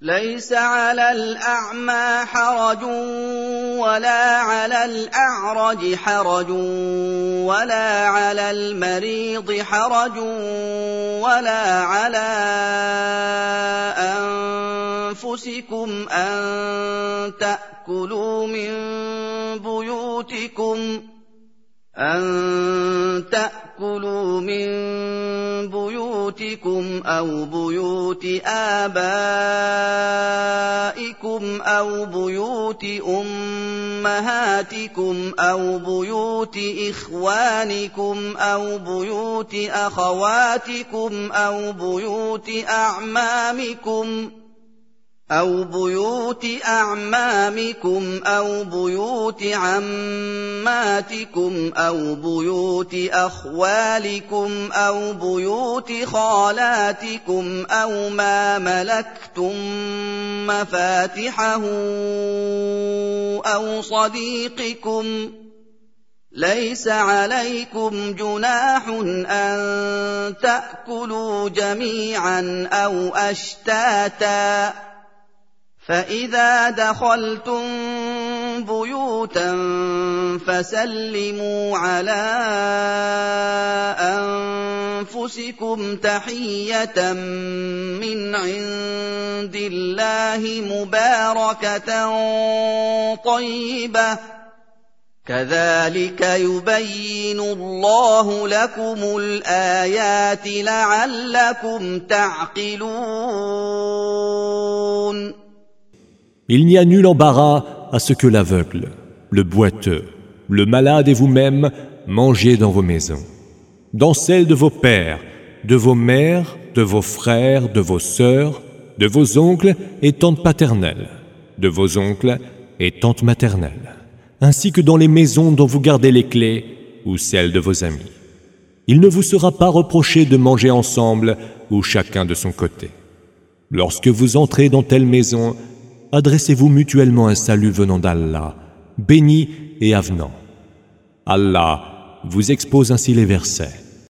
ليس على الأعمى حرج ولا على الأعرج حرج ولا على المريض حرج ولا على أنفسكم أن تأكلوا من بيوتكم أو بيوت آبائكم أو بيوت أمهاتكم أو بيوت إخوانكم أو بيوت أخواتكم أو بيوت أعمامكم أو بيوت عماتكم أو بيوت أخوالكم أو بيوت خالاتكم أو ما ملكتم مفاتحه أو صديقكم ليس عليكم جناح أن تأكلوا جميعا أو أشتاتا فإذا دخلتم بيوتا فسلموا على أنفسكم تحية من عند الله مباركة طيبة كذلك يبين الله لكم الآيات لعلكم تعقلون. Il n'y a nul embarras à ce que l'aveugle, le boiteux, le malade et vous-même mangez dans vos maisons, dans celles de vos pères, de vos mères, de vos frères, de vos sœurs, de vos oncles et tantes paternelles, de vos oncles et tantes maternelles, ainsi que dans les maisons dont vous gardez les clés ou celles de vos amis. Il ne vous sera pas reproché de manger ensemble ou chacun de son côté. Lorsque vous entrez dans telle maison, adressez-vous mutuellement un salut venant d'Allah, béni et avenant. Allah vous expose ainsi les versets.